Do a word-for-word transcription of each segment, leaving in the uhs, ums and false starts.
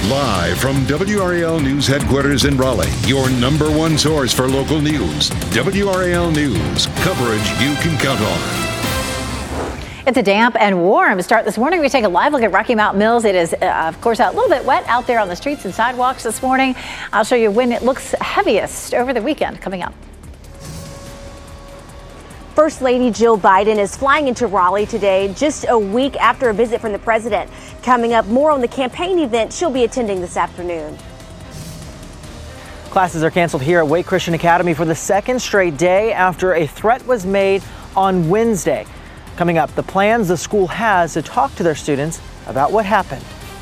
Live from W R A L News headquarters in Raleigh, your number one source for local news. W R A L News, coverage you can count on. It's a damp and warm start this morning. We take a live look at Rocky Mount Mills. It is, uh, of course, a little bit wet out there on the streets and sidewalks this morning. I'll show you when it looks heaviest over the weekend coming up. First Lady Jill Biden is flying into Raleigh today, just a week after a visit from the president. Coming up, more on the campaign event she'll be attending this afternoon. Classes are canceled here at Wake Christian Academy for the second straight day after a threat was made on Wednesday. Coming up, the plans the school has to talk to their students about what happened.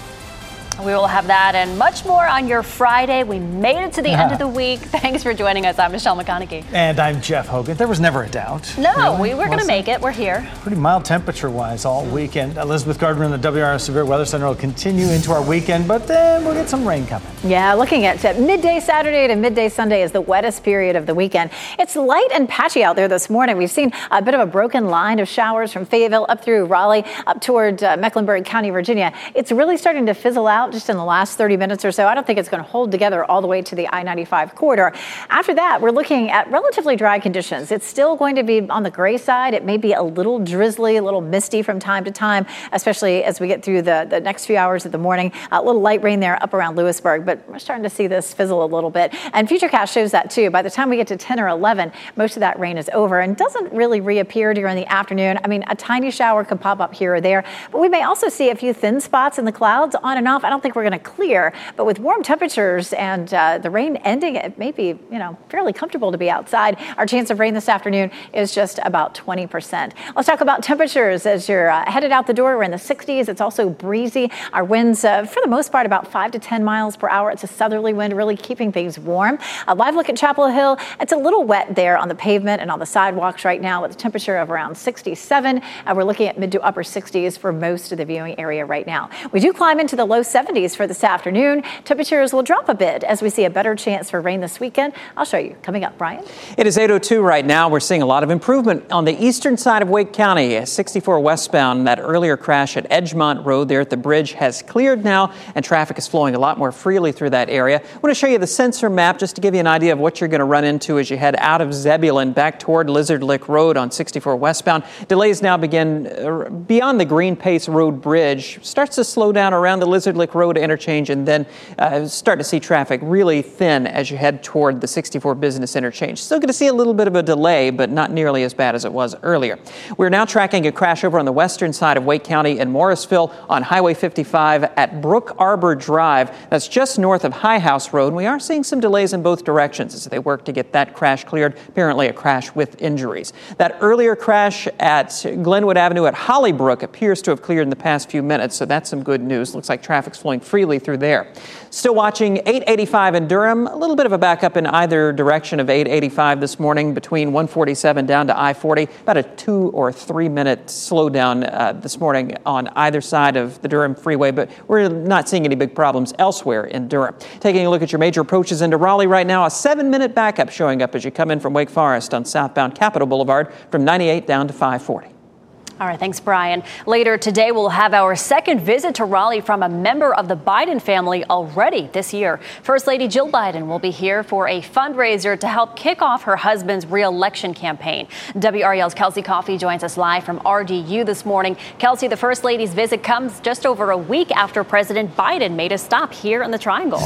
We will have that and much more on your Friday. We made it to the end of the week. Thanks for joining us. I'm Michelle McConaughey. And I'm Jeff Hogan. There was never a doubt. No, really? we were going to make it. We're here. Pretty mild temperature-wise all weekend. Elizabeth Gardner in the W R A L Severe Weather Center will continue into our weekend, but then we'll get some rain coming. Yeah, looking at midday Saturday to midday Sunday is the wettest period of the weekend. It's light and patchy out there this morning. We've seen a bit of a broken line of showers from Fayetteville up through Raleigh, up toward uh, Mecklenburg County, Virginia. It's really starting to fizzle out just in the last thirty minutes or so. I don't think it's going to hold together all the way to the I ninety-five corridor. After that, we're looking at relatively dry conditions. It's still going to be on the gray side. It may be a little drizzly, a little misty from time to time, especially as we get through the, the next few hours of the morning. A little light rain there up around Lewisburg, but we're starting to see this fizzle a little bit. And Futurecast shows that too. By the time we get to ten or eleven, most of that rain is over and doesn't really reappear during the afternoon. I mean, a tiny shower could pop up here or there, but we may also see a few thin spots in the clouds on and off. I don't think we're going to clear. But with warm temperatures and uh, the rain ending, it may be, you know, fairly comfortable to be outside. Our chance of rain this afternoon is just about twenty percent. Let's talk about temperatures as you're uh, headed out the door. We're in the sixties. It's also breezy. Our winds, uh, for the most part, about five to ten miles per hour. It's a southerly wind, really keeping things warm. A live look at Chapel Hill. It's a little wet there on the pavement and on the sidewalks right now with a temperature of around sixty-seven. Uh, we're looking at mid to upper sixties for most of the viewing area right now. We do climb into the low seventies for this afternoon. Temperatures will drop a bit as we see a better chance for rain this weekend. I'll show you coming up. Brian? It is eight oh two right now. We're seeing a lot of improvement on the eastern side of Wake County. sixty-four westbound, that earlier crash at Edgemont Road there at the bridge has cleared now, and traffic is flowing a lot more freely through that area. I want to show you the sensor map just to give you an idea of what you're going to run into as you head out of Zebulon back toward Lizard Lick Road on sixty-four westbound. Delays now begin uh, beyond the Green Pace Road Bridge. Starts to slow down around the Lizard Lick Road interchange, and then uh, start to see traffic really thin as you head toward the sixty-four business interchange. Still going to see a little bit of a delay, but not nearly as bad as it was earlier. We're now tracking a crash over on the western side of Wake County in Morrisville on Highway fifty-five at Brook Arbor Drive. That's just north of High House Road. And we are seeing some delays in both directions as they work to get that crash cleared. Apparently a crash with injuries. That earlier crash at Glenwood Avenue at Hollybrook appears to have cleared in the past few minutes, so that's some good news. Looks like traffic's flowing freely through there. Still watching eight eighty-five in Durham. A little bit of a backup in either direction of eight eighty-five this morning between one forty-seven down to I forty. About a two or three minute slowdown uh, this morning on either side of the Durham freeway, but we're not seeing any big problems elsewhere in Durham. Taking a look at your major approaches into Raleigh right now, a seven minute backup showing up as you come in from Wake Forest on southbound Capitol Boulevard from ninety-eight down to five forty. All right, thanks, Brian. Later today, we'll have our second visit to Raleigh from a member of the Biden family already this year. First Lady Jill Biden will be here for a fundraiser to help kick off her husband's re-election campaign. W R A L's Kelsey Coffey joins us live from R D U this morning. Kelsey, the First Lady's visit comes just over a week after President Biden made a stop here in the Triangle.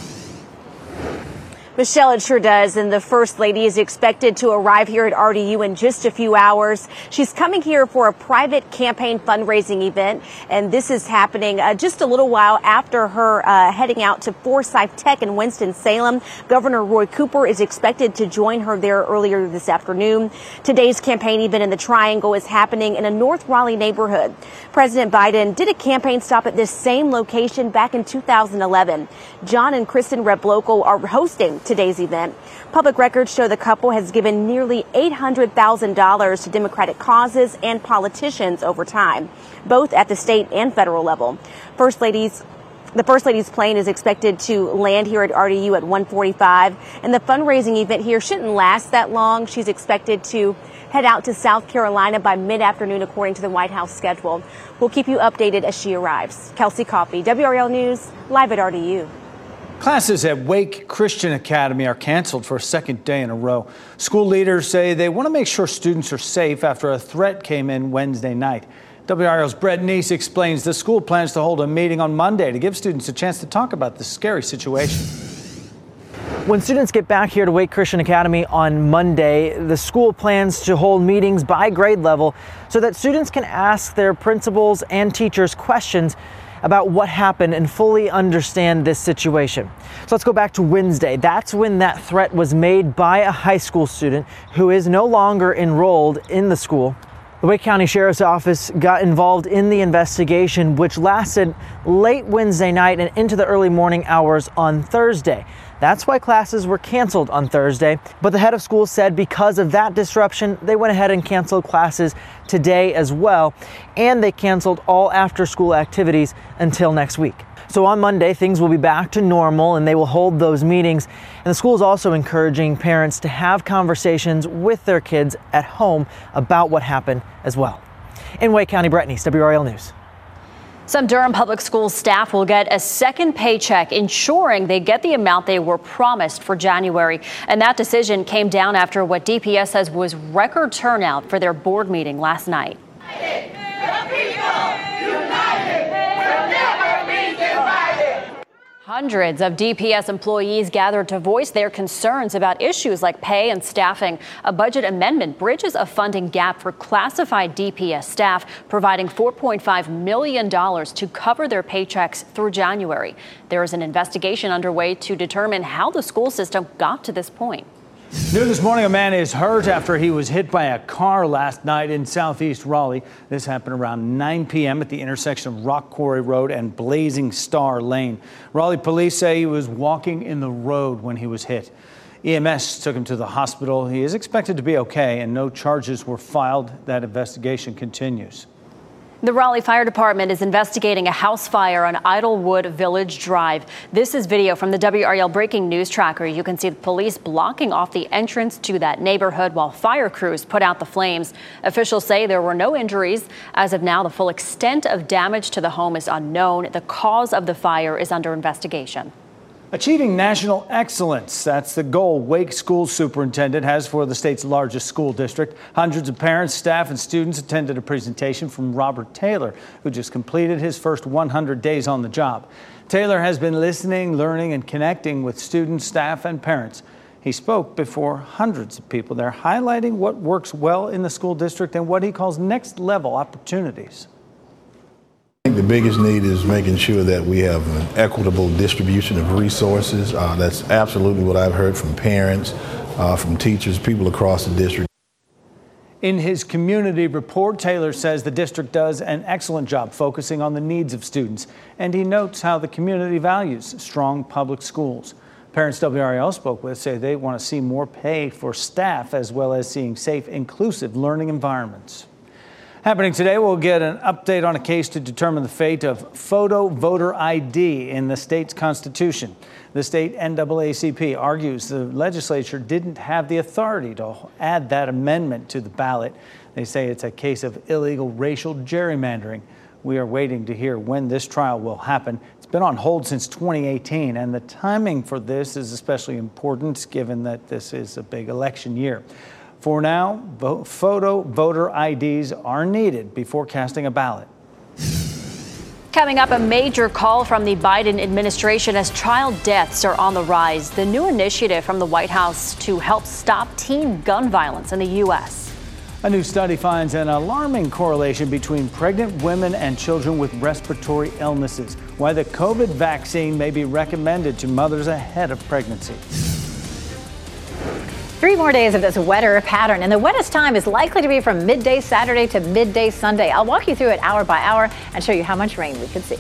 Michelle, it sure does. And the First Lady is expected to arrive here at R D U in just a few hours. She's coming here for a private campaign fundraising event. And this is happening uh, just a little while after her uh, heading out to Forsyth Tech in Winston-Salem. Governor Roy Cooper is expected to join her there earlier this afternoon. Today's campaign event in the Triangle is happening in a North Raleigh neighborhood. President Biden did a campaign stop at this same location back in two thousand eleven. John and Kristen Reblokel are hosting today's event. Public records show the couple has given nearly eight hundred thousand dollars to Democratic causes and politicians over time, both at the state and federal level. First Lady's The First Lady's plane is expected to land here at R D U at one forty-five, and the fundraising event here shouldn't last that long. She's expected to head out to South Carolina by mid-afternoon, according to the White House schedule. We'll keep you updated as she arrives. Kelsey Coffey, W R L News, live at R D U. Classes at Wake Christian Academy are canceled for a second day in a row. School leaders say they want to make sure students are safe after a threat came in Wednesday night. W R L's Brett Neese explains the school plans to hold a meeting on Monday to give students a chance to talk about this scary situation. When students get back here to Wake Christian Academy on Monday, the school plans to hold meetings by grade level so that students can ask their principals and teachers questions about what happened and fully understand this situation. So let's go back to Wednesday. That's when that threat was made by a high school student who is no longer enrolled in the school. The Wake County Sheriff's Office got involved in the investigation, which lasted late Wednesday night and into the early morning hours on Thursday. That's why classes were canceled on Thursday. But the head of school said because of that disruption, they went ahead and canceled classes today as well. And they canceled all after-school activities until next week. So on Monday, things will be back to normal and they will hold those meetings. And the school is also encouraging parents to have conversations with their kids at home about what happened as well. In Wake County, Brett Neese, W R L News. Some Durham Public Schools staff will get a second paycheck, ensuring they get the amount they were promised for January. And that decision came down after what D P S says was record turnout for their board meeting last night. Hundreds of D P S employees gathered to voice their concerns about issues like pay and staffing. A budget amendment bridges a funding gap for classified D P S staff, providing four point five million dollars to cover their paychecks through January. There is an investigation underway to determine how the school system got to this point. New this morning, a man is hurt after he was hit by a car last night in southeast Raleigh. This happened around nine p.m. at the intersection of Rock Quarry Road and Blazing Star Lane. Raleigh police say he was walking in the road when he was hit. E M S took him to the hospital. He is expected to be okay, and no charges were filed. That investigation continues. The Raleigh Fire Department is investigating a house fire on Idlewood Village Drive. This is video from the W R L Breaking News Tracker. You can see the police blocking off the entrance to that neighborhood while fire crews put out the flames. Officials say there were no injuries. As of now, the full extent of damage to the home is unknown. The cause of the fire is under investigation. Achieving national excellence. That's the goal Wake School Superintendent has for the state's largest school district. Hundreds of parents, staff, and students attended a presentation from Robert Taylor, who just completed his first one hundred days on the job. Taylor has been listening, learning, and connecting with students, staff, and parents. He spoke before hundreds of people there, highlighting what works well in the school district and what he calls next-level opportunities. I think the biggest need is making sure that we have an equitable distribution of resources. Uh, that's absolutely what I've heard from parents, uh, from teachers, people across the district. In his community report, Taylor says the district does an excellent job focusing on the needs of students, and he notes how the community values strong public schools. Parents W R L spoke with say they want to see more pay for staff as well as seeing safe, inclusive learning environments. Happening today, we'll get an update on a case to determine the fate of photo voter I D in the state's constitution. The state N double A C P argues the legislature didn't have the authority to add that amendment to the ballot. They say it's a case of illegal racial gerrymandering. We are waiting to hear when this trial will happen. It's been on hold since twenty eighteen, and the timing for this is especially important given that this is a big election year. For now, photo voter I Ds are needed before casting a ballot. Coming up, a major call from the Biden administration as child deaths are on the rise. The new initiative from the White House to help stop teen gun violence in the U S. A new study finds an alarming correlation between pregnant women and children with respiratory illnesses. Why the COVID vaccine may be recommended to mothers ahead of pregnancy. Three more days of this wetter pattern, and the wettest time is likely to be from midday Saturday to midday Sunday. I'll walk you through it hour by hour and show you how much rain we could see.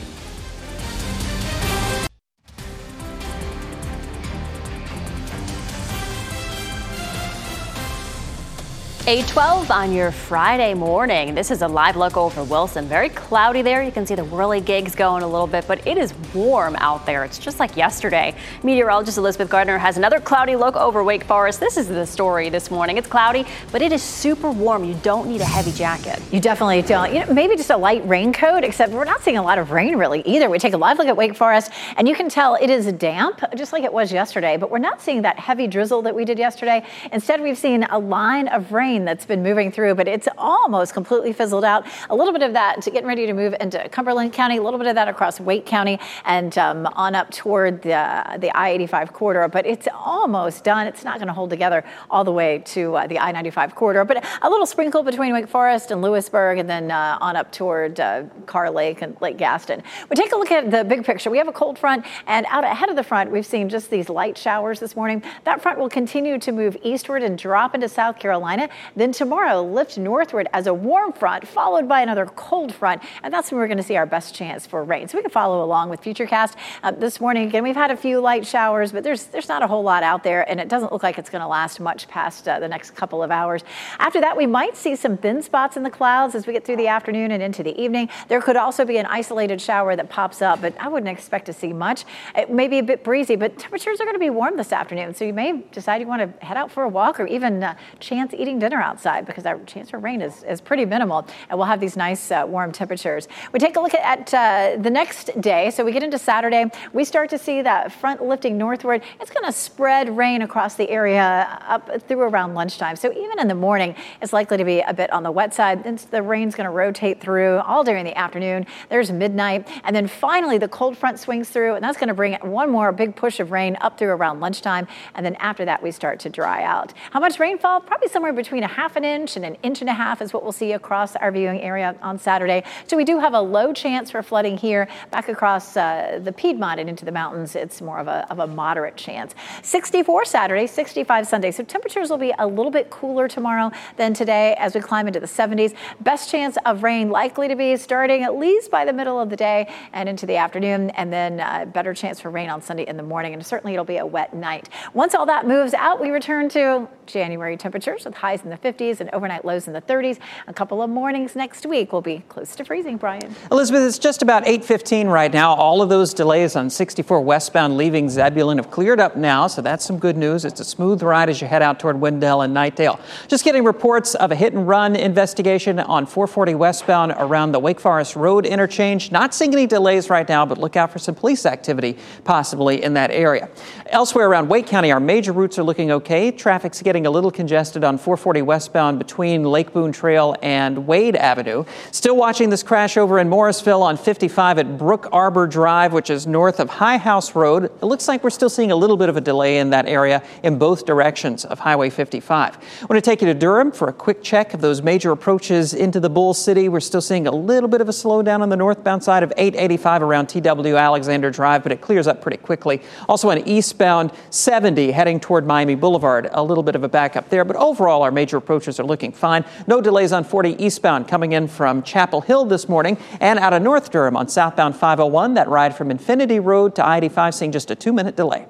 eight twelve on your Friday morning. This is a live look over Wilson. Very cloudy there. You can see the whirligigs going a little bit, but it is warm out there. It's just like yesterday. Meteorologist Elizabeth Gardner has another cloudy look over Wake Forest. This is the story this morning. It's cloudy, but it is super warm. You don't need a heavy jacket. You definitely don't. You know, maybe just a light raincoat, except we're not seeing a lot of rain really either. We take a live look at Wake Forest, and you can tell it is damp, just like it was yesterday, but we're not seeing that heavy drizzle that we did yesterday. Instead, we've seen a line of rain that's been moving through, but it's almost completely fizzled out. A little bit of that to getting ready to move into Cumberland County, a little bit of that across Wake County and um, on up toward the, the I eighty-five corridor, but it's almost done. It's not going to hold together all the way to uh, the I ninety-five corridor, but a little sprinkle between Wake Forest and Lewisburg and then uh, on up toward uh, Carr Lake and Lake Gaston. We take a look at the big picture. We have a cold front, and out ahead of the front, we've seen just these light showers this morning. That front will continue to move eastward and drop into South Carolina. Then tomorrow, lift northward as a warm front, followed by another cold front, and that's when we're going to see our best chance for rain. So we can follow along with Futurecast. Uh, this morning, again, we've had a few light showers, but there's there's not a whole lot out there, and it doesn't look like it's going to last much past uh, the next couple of hours. After that, we might see some thin spots in the clouds as we get through the afternoon and into the evening. There could also be an isolated shower that pops up, but I wouldn't expect to see much. It may be a bit breezy, but temperatures are going to be warm this afternoon, so you may decide you want to head out for a walk or even uh, chance eating dinner outside, because our chance for rain is, is pretty minimal, and we'll have these nice uh, warm temperatures. We take a look at, at uh, the next day, so we get into Saturday. We start to see that front lifting northward. It's going to spread rain across the area up through around lunchtime, so even in the morning, it's likely to be a bit on the wet side. And the rain's going to rotate through all during the afternoon. There's midnight, and then finally the cold front swings through, and that's going to bring one more big push of rain up through around lunchtime, and then after that we start to dry out. How much rainfall? Probably somewhere between a half an inch and an inch and a half is what we'll see across our viewing area on Saturday. So we do have a low chance for flooding here. Back across uh, the Piedmont and into the mountains, it's more of a, of a moderate chance. sixty-four Saturday, sixty-five Sunday. So temperatures will be a little bit cooler tomorrow than today as we climb into the seventies. Best chance of rain likely to be starting at least by the middle of the day and into the afternoon, and then uh, better chance for rain on Sunday in the morning, and certainly it'll be a wet night. Once all that moves out, we return to January temperatures with highs in the fifties and overnight lows in the thirties. A couple of mornings next week will be close to freezing, Brian. Elizabeth, it's just about eight fifteen right now. All of those delays on sixty-four westbound leaving Zebulon have cleared up now, so that's some good news. It's a smooth ride as you head out toward Wendell and Knightdale. Just getting reports of a hit and run investigation on four forty westbound around the Wake Forest Road interchange. Not seeing any delays right now, but look out for some police activity possibly in that area. Elsewhere around Wake County, our major routes are looking okay. Traffic's getting a little congested on four forty westbound between Lake Boone Trail and Wade Avenue. Still watching this crash over in Morrisville on fifty-five at Brook Arbor Drive, which is north of High House Road. It looks like we're still seeing a little bit of a delay in that area in both directions of Highway fifty-five. I want to take you to Durham for a quick check of those major approaches into the Bull City. We're still seeing a little bit of a slowdown on the northbound side of eight eighty-five around T W Alexander Drive, but it clears up pretty quickly. Also on eastbound seventy heading toward Miami Boulevard, a little bit of a backup there, but overall our major approaches are looking fine. No delays on forty eastbound coming in from Chapel Hill this morning, and out of North Durham on southbound five oh one, that ride from Infinity Road to I eighty-five seeing just a two-minute delay.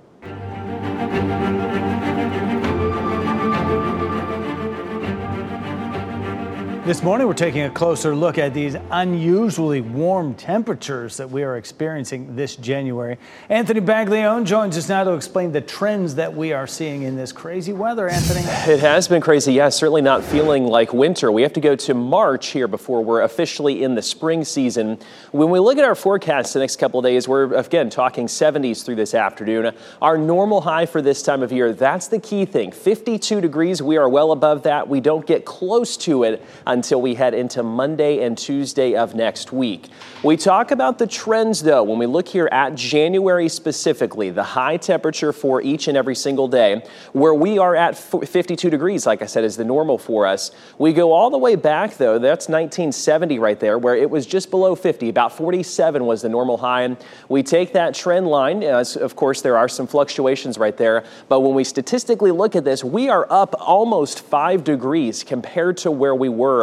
This morning, we're taking a closer look at these unusually warm temperatures that we are experiencing this January. Anthony Baglione joins us now to explain the trends that we are seeing in this crazy weather. Anthony? It has been crazy, yes. Certainly not feeling like winter. We have to go to March here before we're officially in the spring season. When we look at our forecast the next couple of days, we're, again, talking seventies through this afternoon. Our normal high for this time of year, that's the key thing. fifty-two degrees, we are well above that. We don't get close to it until we head into Monday and Tuesday of next week. We talk about the trends, though, when we look here at January specifically, the high temperature for each and every single day, where we are at fifty-two degrees, like I said, is the normal for us. We go all the way back, though, that's nineteen seventy right there, where it was just below fifty, about forty-seven was the normal high. And we take that trend line, as of course there are some fluctuations right there, but when we statistically look at this, we are up almost five degrees compared to where we were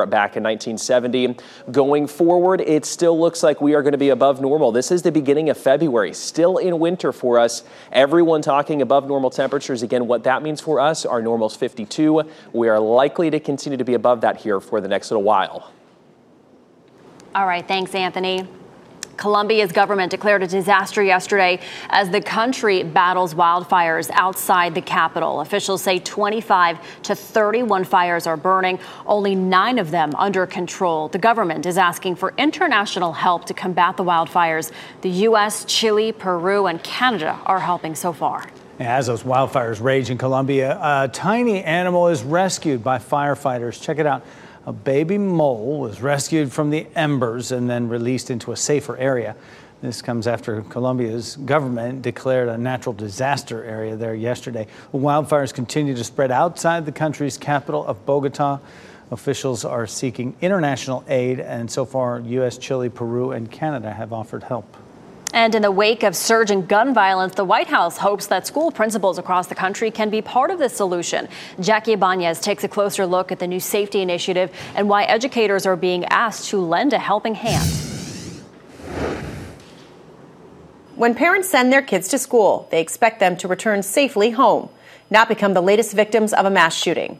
here back in nineteen seventy. Going forward, it still looks like we are going to be above normal. This is the beginning of February, still in winter for us. Everyone talking above normal temperatures. Again, what that means for us, our normal's fifty-two. We are likely to continue to be above that here for the next little while. All right, thanks, Anthony. Colombia's government declared a disaster yesterday as the country battles wildfires outside the capital. Officials say twenty-five to thirty-one fires are burning, only nine of them under control. The government is asking for international help to combat the wildfires. The U S, Chile, Peru, and Canada are helping so far. As those wildfires rage in Colombia, a tiny animal is rescued by firefighters. Check it out. A baby mole was rescued from the embers and then released into a safer area. This comes after Colombia's government declared a natural disaster area there yesterday. Wildfires continue to spread outside the country's capital of Bogota. Officials are seeking international aid, and so far, U S, Chile, Peru, and Canada have offered help. And in the wake of surging gun violence, the White House hopes that school principals across the country can be part of this solution. Jackie Ibanez takes a closer look at the new safety initiative and why educators are being asked to lend a helping hand. When parents send their kids to school, they expect them to return safely home, not become the latest victims of a mass shooting.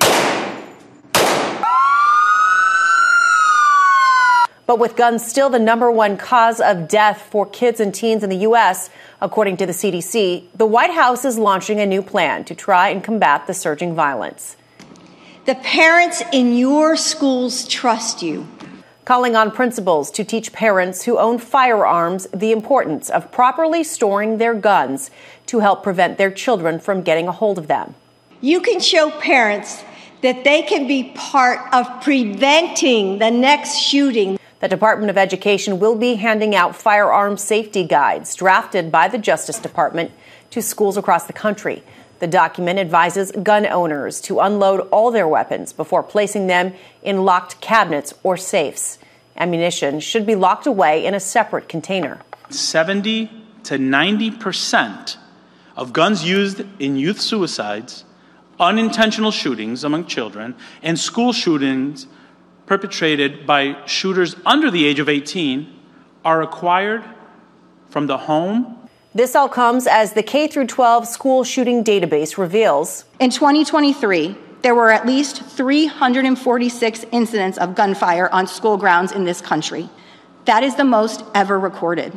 But with guns still the number one cause of death for kids and teens in the U S, according to the C D C, the White House is launching a new plan to try and combat the surging violence. The parents in your schools trust you. Calling on principals to teach parents who own firearms the importance of properly storing their guns to help prevent their children from getting a hold of them. You can show parents that they can be part of preventing the next shooting. The Department of Education will be handing out firearm safety guides drafted by the Justice Department to schools across the country. The document advises gun owners to unload all their weapons before placing them in locked cabinets or safes. Ammunition should be locked away in a separate container. seventy to ninety percent of guns used in youth suicides, unintentional shootings among children, and school shootings perpetrated by shooters under the age of eighteen are acquired from the home. This all comes as the K through twelve school shooting database reveals. In twenty twenty-three, there were at least three hundred forty-six incidents of gunfire on school grounds in this country. That is the most ever recorded.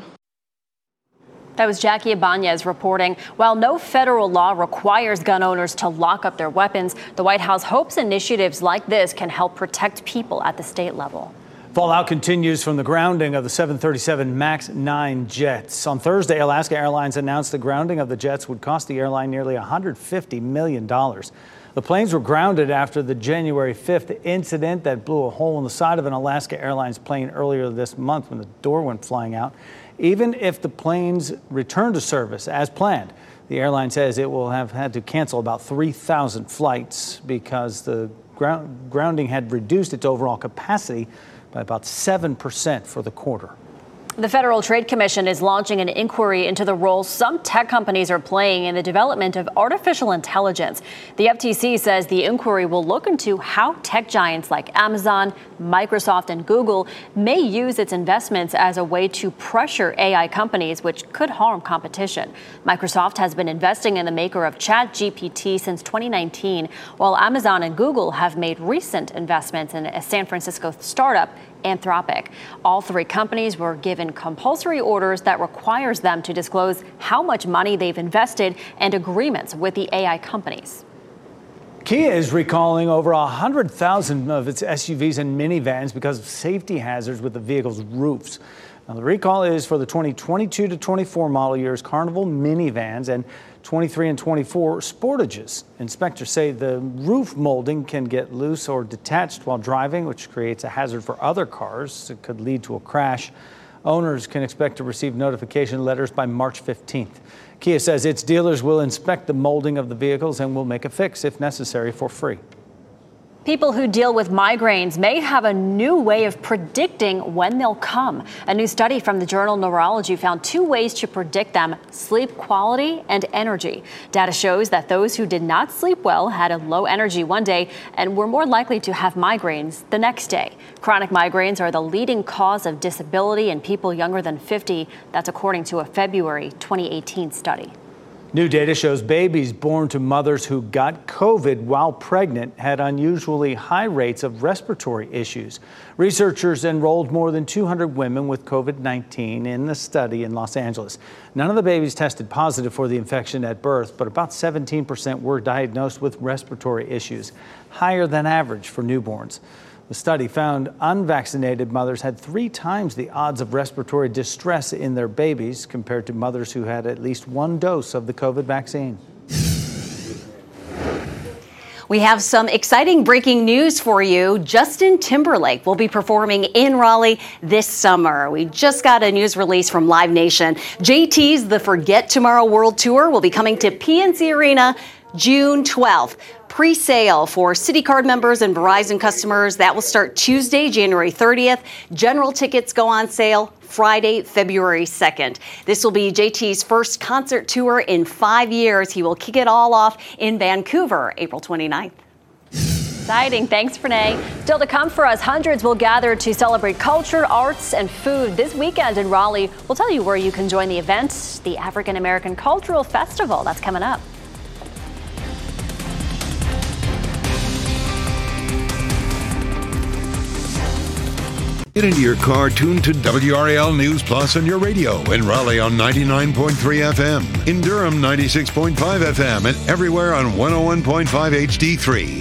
That was Jackie Ibanez reporting. While no federal law requires gun owners to lock up their weapons, the White House hopes initiatives like this can help protect people at the state level. Fallout continues from the grounding of the seven thirty-seven MAX nine jets. On Thursday, Alaska Airlines announced the grounding of the jets would cost the airline nearly one hundred fifty million dollars. The planes were grounded after the January fifth incident that blew a hole in the side of an Alaska Airlines plane earlier this month when the door went flying out. Even if the planes return to service as planned, the airline says it will have had to cancel about three thousand flights because the ground, grounding had reduced its overall capacity by about seven percent for the quarter. The Federal Trade Commission is launching an inquiry into the role some tech companies are playing in the development of artificial intelligence. The F T C says the inquiry will look into how tech giants like Amazon, Microsoft, and Google may use its investments as a way to pressure A I companies, which could harm competition. Microsoft has been investing in the maker of ChatGPT since twenty nineteen, while Amazon and Google have made recent investments in a San Francisco startup, Anthropic. All three companies were given compulsory orders that requires them to disclose how much money they've invested and agreements with the A I companies. Kia is recalling over one hundred thousand of its S U Vs and minivans because of safety hazards with the vehicle's roofs. Now, the recall is for the twenty twenty-two to twenty-four model years Carnival minivans and twenty-three and twenty-four Sportages. Inspectors say the roof molding can get loose or detached while driving, which creates a hazard for other cars. It could lead to a crash. Owners can expect to receive notification letters by March fifteenth. Kia says its dealers will inspect the molding of the vehicles and will make a fix if necessary for free. People who deal with migraines may have a new way of predicting when they'll come. A new study from the journal Neurology found two ways to predict them: sleep quality and energy. Data shows that those who did not sleep well had a low energy one day and were more likely to have migraines the next day. Chronic migraines are the leading cause of disability in people younger than fifty. That's according to a February twenty eighteen study. New data shows babies born to mothers who got COVID while pregnant had unusually high rates of respiratory issues. Researchers enrolled more than two hundred women with COVID nineteen in the study in Los Angeles. None of the babies tested positive for the infection at birth, but about seventeen percent were diagnosed with respiratory issues, higher than average for newborns. The study found unvaccinated mothers had three times the odds of respiratory distress in their babies compared to mothers who had at least one dose of the COVID vaccine. We have some exciting breaking news for you. Justin Timberlake will be performing in Raleigh this summer. We just got a news release from Live Nation. J T's The Forget Tomorrow World Tour will be coming to P N C Arena June twelfth. Pre-sale for Citi Card members and Verizon customers, that will start Tuesday, January thirtieth. General tickets go on sale Friday, February second. This will be J T's first concert tour in five years. He will kick it all off in Vancouver, April twenty-ninth. Exciting. Thanks, Renee. Still to come for us, hundreds will gather to celebrate culture, arts, and food this weekend in Raleigh. We'll tell you where you can join the event, the African American Cultural Festival. That's coming up. Get into your car, tune to W R A L News Plus on your radio. In Raleigh on ninety-nine point three F M. In Durham, ninety-six point five F M. And everywhere on one oh one point five H D three.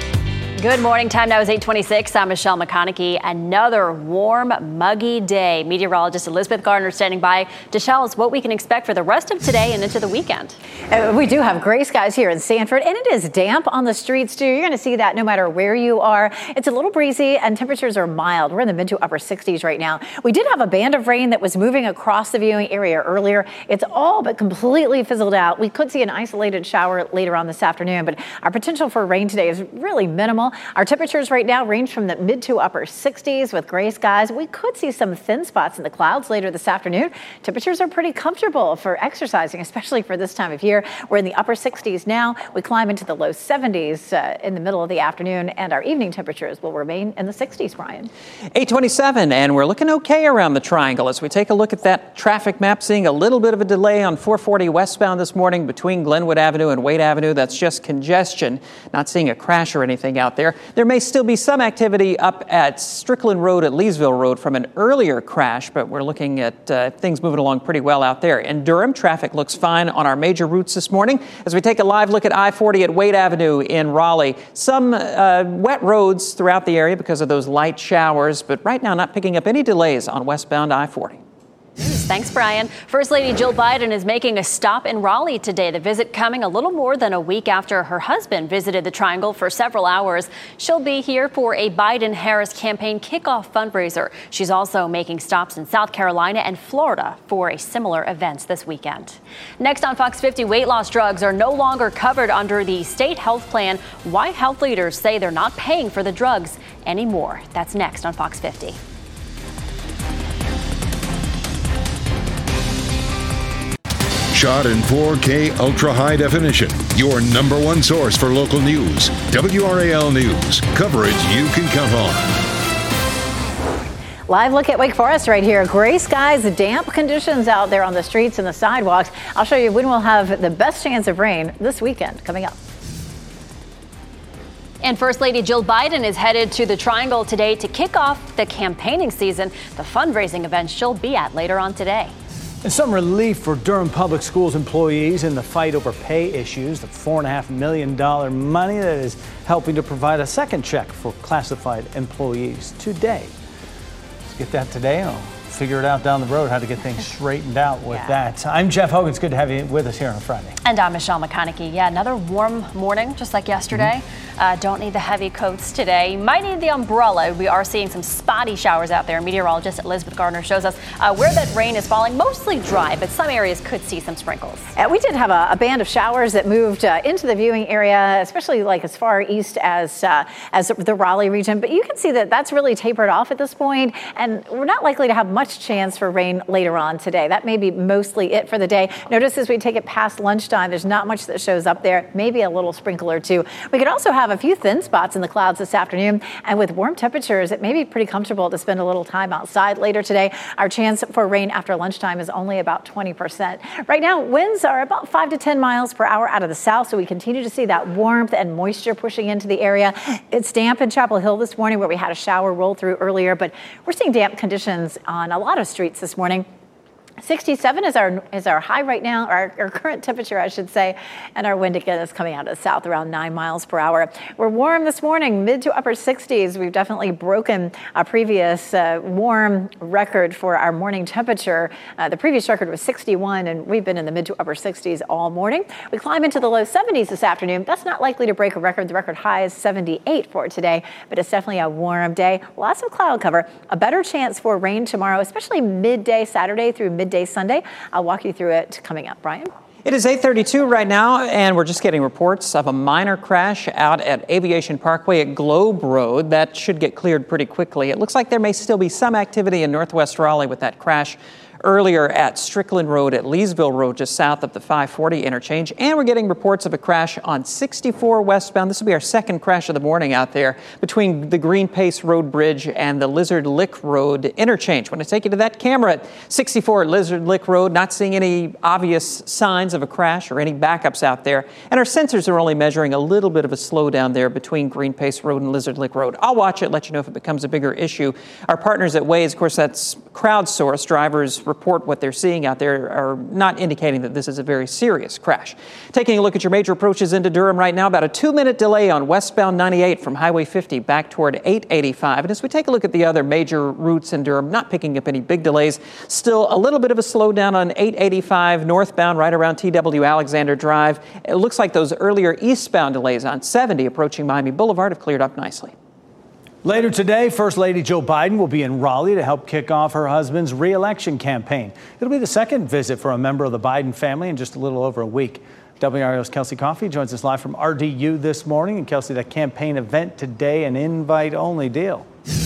Good morning. Time now is eight twenty-six. I'm Michelle McConaughey. Another warm, muggy day. Meteorologist Elizabeth Gardner standing by to tell us what we can expect for the rest of today and into the weekend. Uh, we do have gray skies here in Sanford, and it is damp on the streets, too. You're going to see that no matter where you are. It's a little breezy, and temperatures are mild. We're in the mid to upper sixties right now. We did have a band of rain that was moving across the viewing area earlier. It's all but completely fizzled out. We could see an isolated shower later on this afternoon, but our potential for rain today is really minimal. Our temperatures right now range from the mid to upper sixties with gray skies. We could see some thin spots in the clouds later this afternoon. Temperatures are pretty comfortable for exercising, especially for this time of year. We're in the upper sixties now. We climb into the low seventies uh, in the middle of the afternoon, and our evening temperatures will remain in the sixties, Brian. eight twenty-seven, and we're looking okay around the triangle as we take a look at that traffic map, seeing a little bit of a delay on four forty westbound this morning between Glenwood Avenue and Wade Avenue. That's just congestion, not seeing a crash or anything out there. There may still be some activity up at Strickland Road at Leesville Road from an earlier crash, but we're looking at uh, things moving along pretty well out there. In Durham, traffic looks fine on our major routes this morning. As we take a live look at I forty at Wade Avenue in Raleigh, some uh, wet roads throughout the area because of those light showers, but right now not picking up any delays on westbound I forty. Thanks, Brian. First Lady Jill Biden is making a stop in Raleigh today. The visit coming a little more than a week after her husband visited the Triangle for several hours. She'll be here for a Biden-Harris campaign kickoff fundraiser. She's also making stops in South Carolina and Florida for a similar events this weekend. Next on Fox fifty, weight loss drugs are no longer covered under the state health plan. Why health leaders say they're not paying for the drugs anymore. That's next on Fox fifty. Shot in four K ultra high definition. Your number one source for local news. W R A L News. Coverage you can count on. Live look at Wake Forest right here. Gray skies, damp conditions out there on the streets and the sidewalks. I'll show you when we'll have the best chance of rain this weekend coming up. And First Lady Jill Biden is headed to the Triangle today to kick off the campaigning season, the fundraising event she'll be at later on today. And some relief for Durham Public Schools employees in the fight over pay issues. The four point five million dollars money that is helping to provide a second check for classified employees today. Let's get that today. I'll figure it out down the road how to get things straightened out with yeah. that. I'm Jeff Hogan. It's good to have you with us here on a Friday. And I'm Michelle McConaughey. Yeah, another warm morning, just like yesterday. Mm-hmm. Uh, don't need the heavy coats today. Might need the umbrella. We are seeing some spotty showers out there. Meteorologist Elizabeth Gardner shows us uh, where that rain is falling. Mostly dry, but some areas could see some sprinkles. Uh, we did have a, a band of showers that moved uh, into the viewing area, especially like as far east as uh, as the Raleigh region. But you can see that that's really tapered off at this point, and we're not likely to have much chance for rain later on today. That may be mostly it for the day. Notice as we take it past lunchtime, there's not much that shows up there. Maybe a little sprinkle or two. We could also have a few thin spots in the clouds this afternoon, and with warm temperatures, it may be pretty comfortable to spend a little time outside later today. Our chance for rain after lunchtime is only about twenty percent. Right now, winds are about five to ten miles per hour out of the south, so we continue to see that warmth and moisture pushing into the area. It's damp in Chapel Hill this morning, where we had a shower roll through earlier, but we're seeing damp conditions on a lot of streets this morning. sixty-seven is our is our high right now, our, our current temperature, I should say, and our wind again is coming out of the south around nine miles per hour. We're warm this morning, mid to upper sixties. We've definitely broken a previous uh, warm record for our morning temperature. Uh, the previous record was sixty-one, and we've been in the mid to upper sixties all morning. We climb into the low seventies this afternoon. That's not likely to break a record. The record high is seventy-eight for today, but it's definitely a warm day. Lots of cloud cover. A better chance for rain tomorrow, especially midday Saturday through midday Sunday. I'll walk you through it coming up. Brian? It is eight thirty-two right now, and we're just getting reports of a minor crash out at Aviation Parkway at Globe Road. That should get cleared pretty quickly. It looks like there may still be some activity in northwest Raleigh with that crash earlier at Strickland Road at Leesville Road, just south of the five forty interchange. And we're getting reports of a crash on sixty-four westbound. This will be our second crash of the morning out there between the Green Pace Road Bridge and the Lizard Lick Road interchange. I want to take you to that camera at sixty-four Lizard Lick Road. Not seeing any obvious signs of a crash or any backups out there. And our sensors are only measuring a little bit of a slowdown there between Green Pace Road and Lizard Lick Road. I'll watch it, let you know if it becomes a bigger issue. Our partners at Waze, of course, that's crowdsourced. Drivers report what they're seeing out there are not indicating that this is a very serious crash. Taking a look at your major approaches into Durham right now, about a two-minute delay on westbound ninety-eight from Highway fifty back toward eight eighty-five. And as we take a look at the other major routes in Durham, not picking up any big delays. Still a little bit of a slowdown on eight eighty-five northbound right around T W Alexander Drive. It looks like those earlier eastbound delays on seventy approaching Miami Boulevard have cleared up nicely. Later today, First Lady Jill Biden will be in Raleigh to help kick off her husband's re-election campaign. It'll be the second visit for a member of the Biden family in just a little over a week. W R A L's Kelsey Coffey joins us live from R D U this morning. And Kelsey, that campaign event today, an invite-only deal.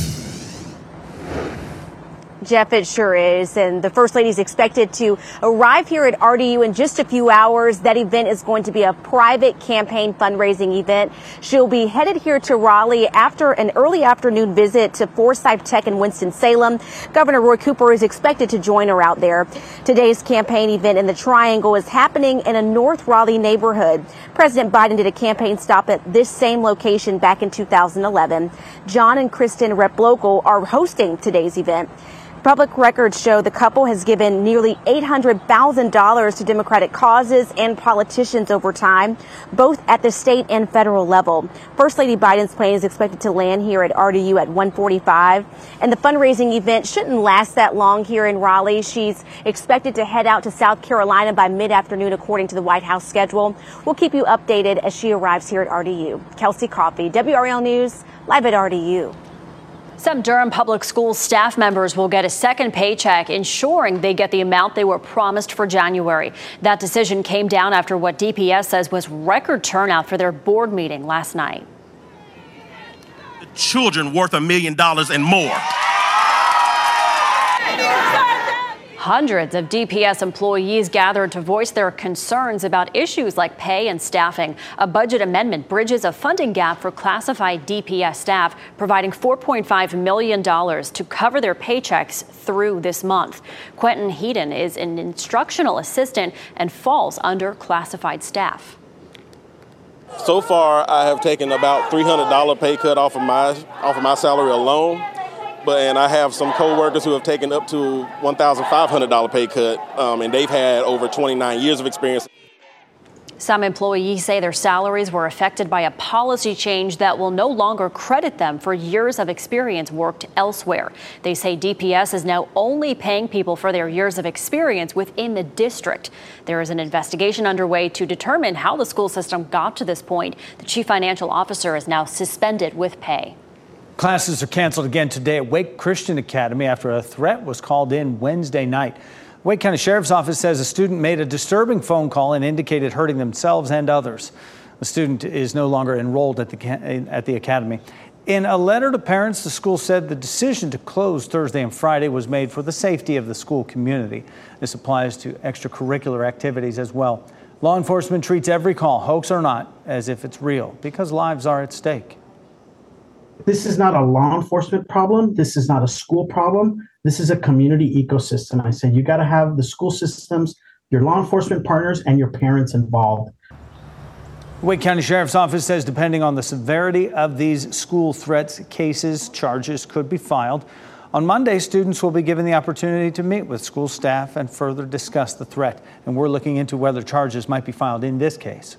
Jeff, it sure is. And the First Lady is expected to arrive here at R D U in just a few hours. That event is going to be a private campaign fundraising event. She'll be headed here to Raleigh after an early afternoon visit to Forsyth Tech in Winston-Salem. Governor Roy Cooper is expected to join her out there. Today's campaign event in the Triangle is happening in a North Raleigh neighborhood. President Biden did a campaign stop at this same location back in two thousand eleven. John and Kristen Rep Local are hosting today's event. Public records show the couple has given nearly eight hundred thousand dollars to Democratic causes and politicians over time, both at the state and federal level. First Lady Biden's plane is expected to land here at R D U at one forty-five, and the fundraising event shouldn't last that long here in Raleigh. She's expected to head out to South Carolina by mid-afternoon, according to the White House schedule. We'll keep you updated as she arrives here at R D U. Kelsey Coffey, W R A L News, live at R D U. Some Durham Public Schools staff members will get a second paycheck, ensuring they get the amount they were promised for January. That decision came down after what D P S says was record turnout for their board meeting last night. Children worth a million dollars and more. Hundreds of D P S employees gathered to voice their concerns about issues like pay and staffing. A budget amendment bridges a funding gap for classified D P S staff, providing four point five million dollars to cover their paychecks through this month. Quentin Heaton is an instructional assistant and falls under classified staff. So far, I have taken about three hundred dollars pay cut off of my off of my salary alone. But and I have some coworkers who have taken up to one thousand five hundred dollars pay cut, um, and they've had over twenty-nine years of experience. Some employees say their salaries were affected by a policy change that will no longer credit them for years of experience worked elsewhere. They say D P S is now only paying people for their years of experience within the district. There is an investigation underway to determine how the school system got to this point. The chief financial officer is now suspended with pay. Classes are canceled again today at Wake Christian Academy after a threat was called in Wednesday night. Wake County Sheriff's Office says a student made a disturbing phone call and indicated hurting themselves and others. The student is no longer enrolled at the at the academy. In a letter to parents, the school said the decision to close Thursday and Friday was made for the safety of the school community. This applies to extracurricular activities as well. Law enforcement treats every call, hoax or not, as if it's real because lives are at stake. This is not a law enforcement problem. This is not a school problem. This is a community ecosystem. I said you got to have the school systems, your law enforcement partners, and your parents involved. Wake County Sheriff's Office says depending on the severity of these school threats cases, charges could be filed. On Monday, students will be given the opportunity to meet with school staff and further discuss the threat. And we're looking into whether charges might be filed in this case.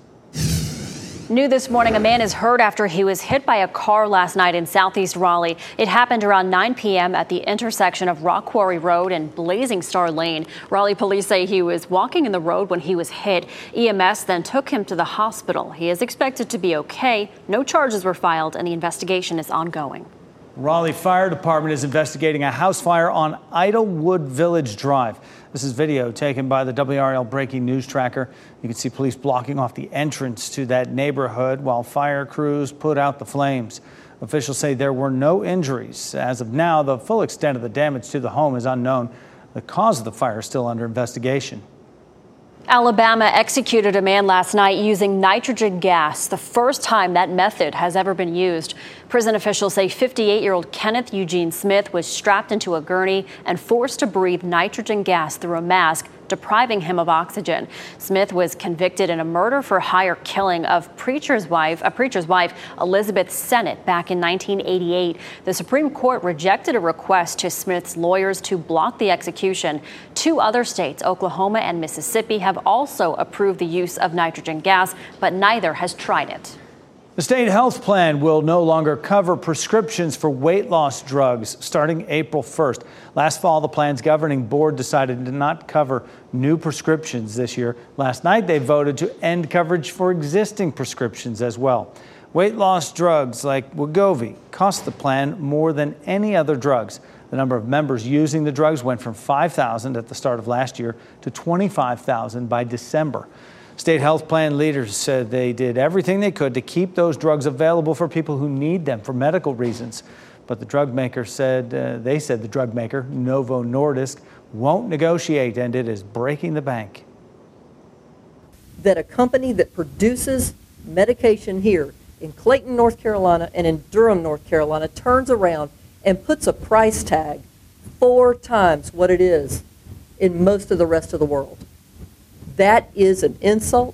New this morning, a man is hurt after he was hit by a car last night in southeast Raleigh. It happened around nine p.m. at the intersection of Rock Quarry Road and Blazing Star Lane. Raleigh police say he was walking in the road when he was hit. E M S then took him to the hospital. He is expected to be okay. No charges were filed and the investigation is ongoing. Raleigh Fire Department is investigating a house fire on Idlewood Village Drive. This is video taken by the W R L Breaking News Tracker. You can see police blocking off the entrance to that neighborhood while fire crews put out the flames. Officials say there were no injuries. As of now, the full extent of the damage to the home is unknown. The cause of the fire is still under investigation. Alabama executed a man last night using nitrogen gas, the first time that method has ever been used. Prison officials say fifty-eight-year-old Kenneth Eugene Smith was strapped into a gurney and forced to breathe nitrogen gas through a mask, depriving him of oxygen. Smith was convicted in a murder for hire killing of preacher's wife, a preacher's wife, Elizabeth Sennett, back in nineteen eighty-eight. The Supreme Court rejected a request to Smith's lawyers to block the execution. Two other states, Oklahoma and Mississippi, have also approved the use of nitrogen gas, but neither has tried it. The state health plan will no longer cover prescriptions for weight loss drugs starting April first. Last fall, the plan's governing board decided to not cover new prescriptions this year. Last night, they voted to end coverage for existing prescriptions as well. Weight loss drugs like Wegovy cost the plan more than any other drugs. The number of members using the drugs went from five thousand at the start of last year to twenty-five thousand by December. State health plan leaders said they did everything they could to keep those drugs available for people who need them for medical reasons. But the drug maker said, uh, they said the drug maker, Novo Nordisk, won't negotiate, and it is breaking the bank. That a company that produces medication here in Clayton, North Carolina and in Durham, North Carolina turns around and puts a price tag four times what it is in most of the rest of the world. That is an insult.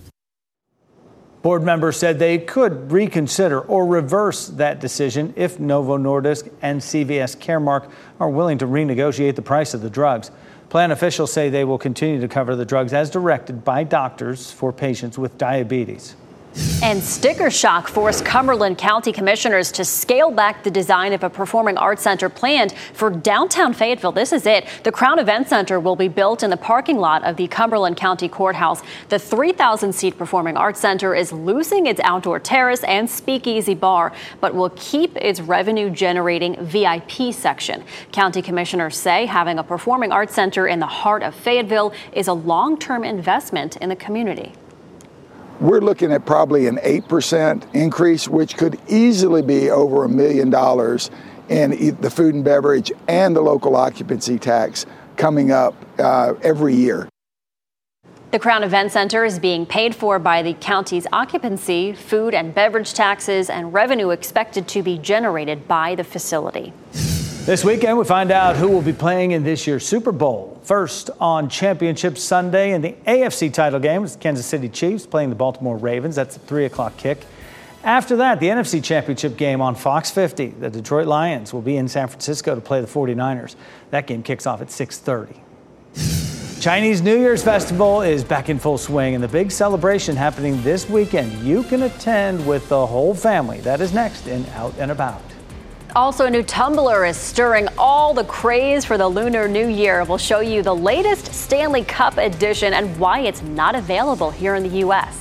Board members said they could reconsider or reverse that decision if Novo Nordisk and C V S Caremark are willing to renegotiate the price of the drugs. Plan officials say they will continue to cover the drugs as directed by doctors for patients with diabetes. And sticker shock forced Cumberland County commissioners to scale back the design of a performing arts center planned for downtown Fayetteville. This is it. The Crown Event Center will be built in the parking lot of the Cumberland County Courthouse. The three thousand seat performing arts center is losing its outdoor terrace and speakeasy bar, but will keep its revenue generating V I P section. County commissioners say having a performing arts center in the heart of Fayetteville is a long-term investment in the community. We're looking at probably an eight percent increase, which could easily be over a million dollars in the food and beverage and the local occupancy tax coming up uh, every year. The Crown Event Center is being paid for by the county's occupancy, food and beverage taxes, and revenue expected to be generated by the facility. This weekend, we find out who will be playing in this year's Super Bowl. First on Championship Sunday in the A F C title game, it's the Kansas City Chiefs playing the Baltimore Ravens. That's a three o'clock kick. After that, the N F C Championship game on Fox fifty. The Detroit Lions will be in San Francisco to play the forty-niners. That game kicks off at six thirty. Chinese New Year's Festival is back in full swing, and the big celebration happening this weekend you can attend with the whole family. That is next in Out and About. Also, a new tumbler is stirring all the craze for the Lunar New Year. We'll show you the latest Stanley Cup edition and why it's not available here in the U S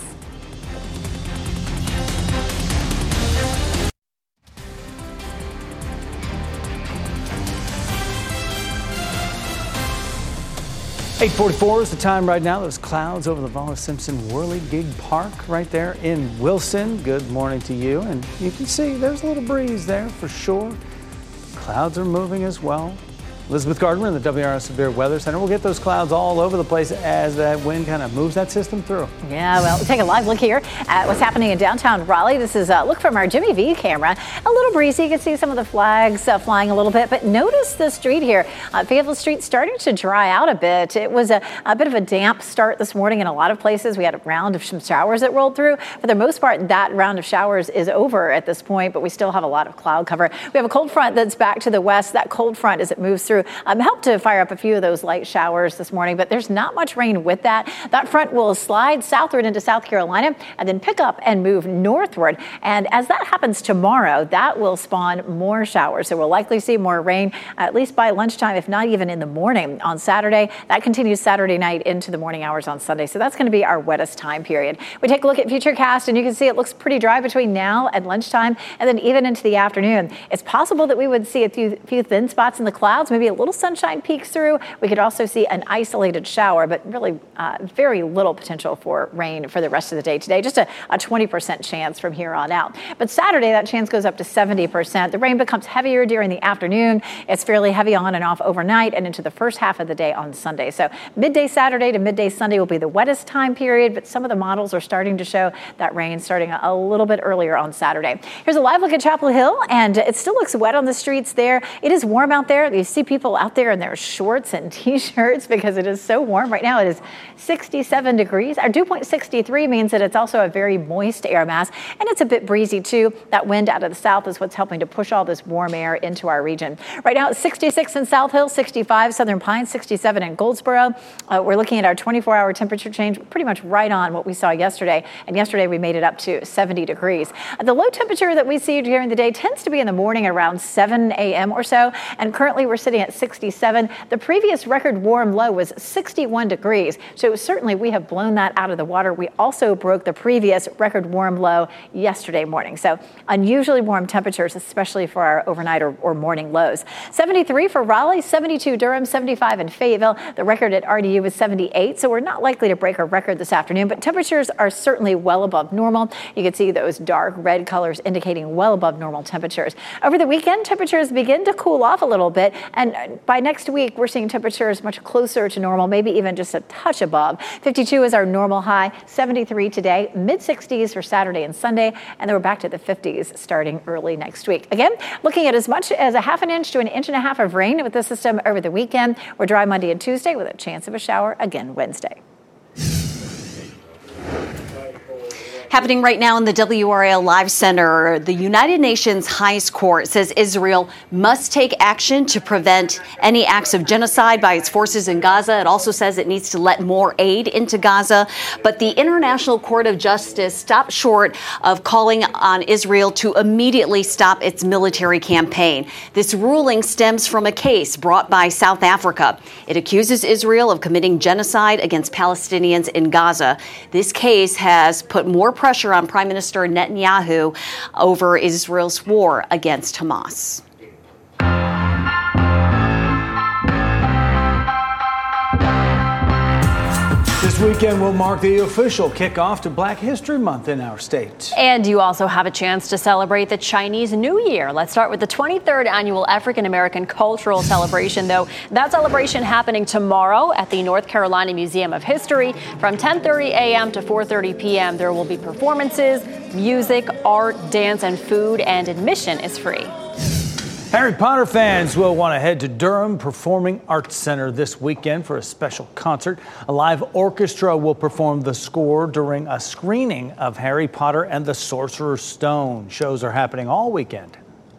eight forty-four is the time right now. Those clouds over the Wallace Simpson Whirligig Park right there in Wilson. Good morning to you. And you can see there's a little breeze there for sure. Clouds are moving as well. Elizabeth Gardner in the W R S Severe Weather Center. We'll get those clouds all over the place as that wind kind of moves that system through. Yeah, well, we'll take a live look here at what's happening in downtown Raleigh. This is a look from our Jimmy V camera. A little breezy. You can see some of the flags uh, flying a little bit, but notice the street here. Uh, Fayetteville Street starting to dry out a bit. It was a, a bit of a damp start this morning in a lot of places. We had a round of some showers that rolled through. For the most part, that round of showers is over at this point, but we still have a lot of cloud cover. We have a cold front that's back to the west. That cold front, as it moves through, um, helped to fire up a few of those light showers this morning, but there's not much rain with that. That front will slide southward into South Carolina and then pick up and move northward. And as that happens tomorrow, that will spawn more showers. So we'll likely see more rain, at least by lunchtime, if not even in the morning on Saturday. That continues Saturday night into the morning hours on Sunday. So that's going to be our wettest time period. We take a look at Futurecast, and you can see it looks pretty dry between now and lunchtime, and then even into the afternoon. It's possible that we would see a few, few thin spots in the clouds, maybe a little sunshine peeks through. We could also see an isolated shower, but really uh, very little potential for rain for the rest of the day today. Just a, a twenty percent chance from here on out. But Saturday, that chance goes up to seventy percent. The rain becomes heavier during the afternoon. It's fairly heavy on and off overnight and into the first half of the day on Sunday. So midday Saturday to midday Sunday will be the wettest time period, but some of the models are starting to show that rain starting a little bit earlier on Saturday. Here's a live look at Chapel Hill, and it still looks wet on the streets there. It is warm out there. You see people out there in their shorts and t-shirts because it is so warm. Right now it is sixty-seven degrees. Our dew point sixty-three means that it's also a very moist air mass, and it's a bit breezy too. That wind out of the south is what's helping to push all this warm air into our region. Right now it's sixty-six in South Hill, sixty-five Southern Pines, sixty-seven in Goldsboro. Uh, we're looking at our twenty-four hour temperature change, pretty much right on what we saw yesterday. And yesterday we made it up to seventy degrees. Uh, the low temperature that we see during the day tends to be in the morning around seven a m or so. And currently we're sitting at sixty-seven. The previous record warm low was sixty-one degrees. So certainly we have blown that out of the water. We also broke the previous record warm low yesterday morning. So unusually warm temperatures, especially for our overnight or, or morning lows. seventy-three for Raleigh, seventy-two Durham, seventy-five in Fayetteville. The record at R D U was seventy-eight. So we're not likely to break a record this afternoon, but temperatures are certainly well above normal. You can see those dark red colors indicating well above normal temperatures. Over the weekend, temperatures begin to cool off a little bit. And by next week, we're seeing temperatures much closer to normal, maybe even just a touch above. fifty-two is our normal high, seventy-three today, mid sixties for Saturday and Sunday, and then we're back to the fifties starting early next week. Again, looking at as much as a half an inch to an inch and a half of rain with the system over the weekend. We're dry Monday and Tuesday with a chance of a shower again Wednesday. Happening right now in the W R A L Live Center, the United Nations highest court says Israel must take action to prevent any acts of genocide by its forces in Gaza. It also says it needs to let more aid into Gaza. But the International Court of Justice stopped short of calling on Israel to immediately stop its military campaign. This ruling stems from a case brought by South Africa. It accuses Israel of committing genocide against Palestinians in Gaza. This case has put more pressure on Prime Minister Netanyahu over Israel's war against Hamas. This weekend will mark the official kickoff to Black History Month in our state. And you also have a chance to celebrate the Chinese New Year. Let's start with the twenty-third annual African American Cultural Celebration, though. That celebration happening tomorrow at the North Carolina Museum of History from ten thirty a m to four thirty p m There will be performances, music, art, dance, and food, and admission is free. Harry Potter fans will want to head to Durham Performing Arts Center this weekend for a special concert. A live orchestra will perform the score during a screening of Harry Potter and the Sorcerer's Stone. Shows are happening all weekend.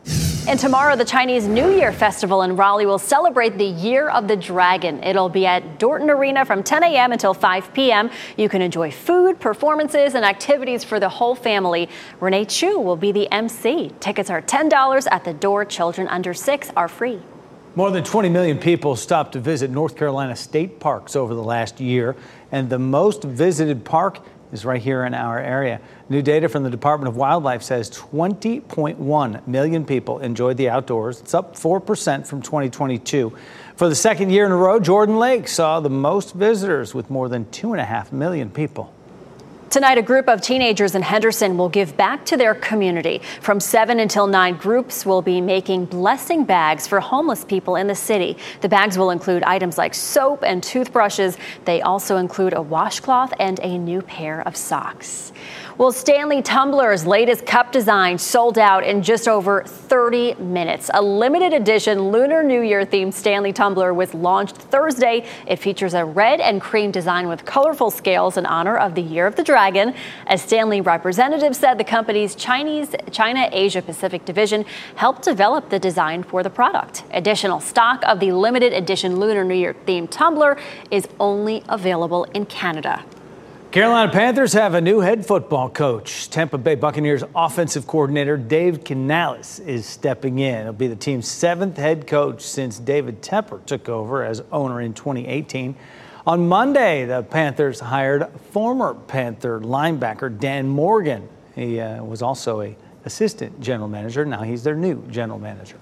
And tomorrow, the Chinese New Year Festival in Raleigh will celebrate the Year of the Dragon. It'll be at Dorton Arena from ten a.m. until five p.m. You can enjoy food, performances, and activities for the whole family. Renee Chu will be the M C. Tickets are ten dollars at the door. Children under six are free. More than twenty million people stopped to visit North Carolina state parks over the last year, and the most visited park is right here in our area. New data from the Department of Wildlife says twenty point one million people enjoyed the outdoors. It's up four percent from twenty twenty-two. For the second year in a row, Jordan Lake saw the most visitors with more than two and a half million people. Tonight, a group of teenagers in Henderson will give back to their community. From seven until nine, groups will be making blessing bags for homeless people in the city. The bags will include items like soap and toothbrushes. They also include a washcloth and a new pair of socks. Well, Stanley Tumbler's latest cup design sold out in just over thirty minutes. A limited edition Lunar New Year themed Stanley Tumbler was launched Thursday. It features a red and cream design with colorful scales in honor of the Year of the Dragon. A Stanley representative said the company's Chinese China Asia Pacific division helped develop the design for the product. Additional stock of the limited edition Lunar New Year themed tumbler is only available in Canada. Carolina Panthers have a new head football coach. Tampa Bay Buccaneers offensive coordinator Dave Canales is stepping in. He'll be the team's seventh head coach since David Tepper took over as owner in twenty eighteen. On Monday, the Panthers hired former Panther linebacker Dan Morgan. He uh, was also an assistant general manager. Now he's their new general manager.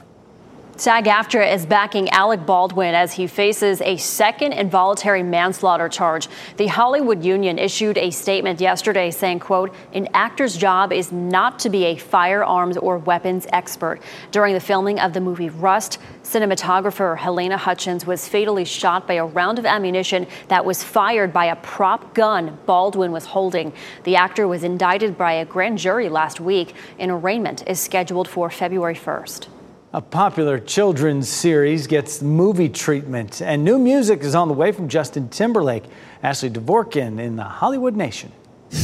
SAG-AFTRA is backing Alec Baldwin as he faces a second involuntary manslaughter charge. The Hollywood Union issued a statement yesterday saying, quote, an actor's job is not to be a firearms or weapons expert. During the filming of the movie Rust, cinematographer Helena Hutchins was fatally shot by a round of ammunition that was fired by a prop gun Baldwin was holding. The actor was indicted by a grand jury last week. An arraignment is scheduled for February first. A popular children's series gets movie treatment, and new music is on the way from Justin Timberlake. Ashley Dvorkin in the Hollywood Nation.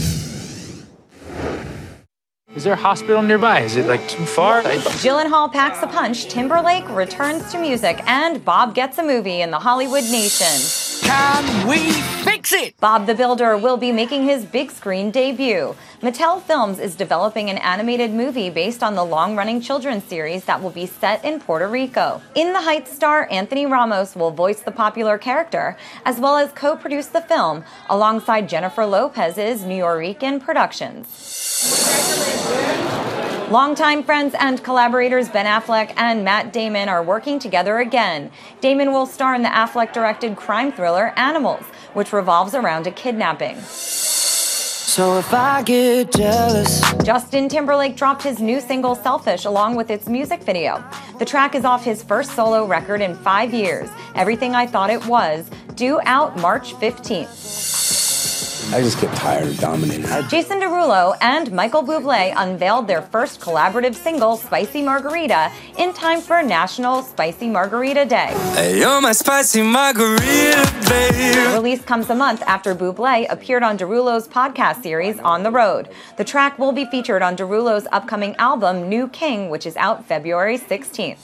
Is there a hospital nearby? Is it like too far? Gyllenhaal packs a punch, Timberlake returns to music, and Bob gets a movie in the Hollywood Nation. Can we fix it? Bob the Builder will be making his big screen debut. Mattel Films is developing an animated movie based on the long-running children's series that will be set in Puerto Rico. In the Heights star Anthony Ramos will voice the popular character, as well as co-produce the film alongside Jennifer Lopez's Nuyorican Productions. Longtime friends and collaborators Ben Affleck and Matt Damon are working together again. Damon will star in the Affleck-directed crime thriller Animals, which revolves around a kidnapping. So if I get jealous. Justin Timberlake dropped his new single Selfish along with its music video. The track is off his first solo record in five years, Everything I Thought It Was, due out March fifteenth. I just get tired of dominating. Jason Derulo and Michael Bublé unveiled their first collaborative single, Spicy Margarita, in time for National Spicy Margarita Day. Hey, you're my spicy margarita, babe. The release comes a month after Bublé appeared on Derulo's podcast series, On the Road. The track will be featured on Derulo's upcoming album, New King, which is out February sixteenth.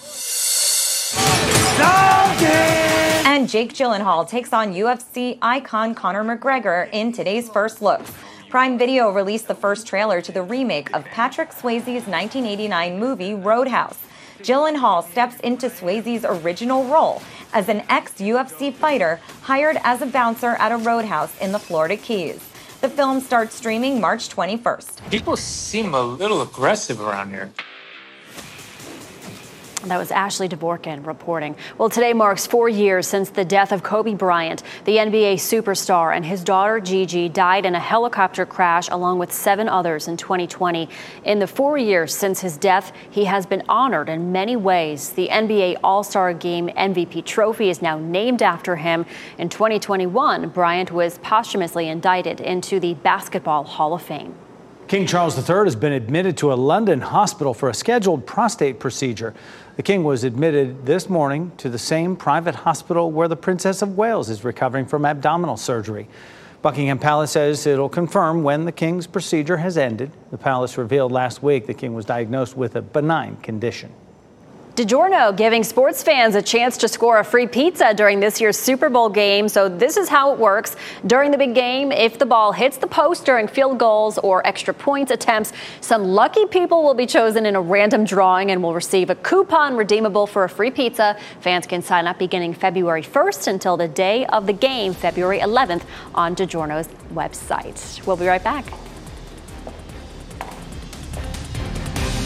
And Jake Gyllenhaal takes on U F C icon Conor McGregor in today's First Looks. Prime Video released the first trailer to the remake of Patrick Swayze's nineteen eighty-nine movie Roadhouse. Gyllenhaal steps into Swayze's original role as an ex-U F C fighter hired as a bouncer at a roadhouse in the Florida Keys. The film starts streaming March twenty-first. People seem a little aggressive around here. That was Ashley Dvorkin reporting. Well, today marks four years since the death of Kobe Bryant. The N B A superstar and his daughter Gigi died in a helicopter crash along with seven others in twenty twenty. In the four years since his death, he has been honored in many ways. The N B A All-Star Game M V P trophy is now named after him. In twenty twenty-one, Bryant was posthumously indicted into the Basketball Hall of Fame. King Charles the Third has been admitted to a London hospital for a scheduled prostate procedure. The King was admitted this morning to the same private hospital where the Princess of Wales is recovering from abdominal surgery. Buckingham Palace says it'll confirm when the King's procedure has ended. The palace revealed last week the King was diagnosed with a benign condition. DiGiorno giving sports fans a chance to score a free pizza during this year's Super Bowl game. So this is how it works. During the big game, if the ball hits the post during field goals or extra points attempts, some lucky people will be chosen in a random drawing and will receive a coupon redeemable for a free pizza. Fans can sign up beginning February first until the day of the game, February eleventh, on DiGiorno's website. We'll be right back.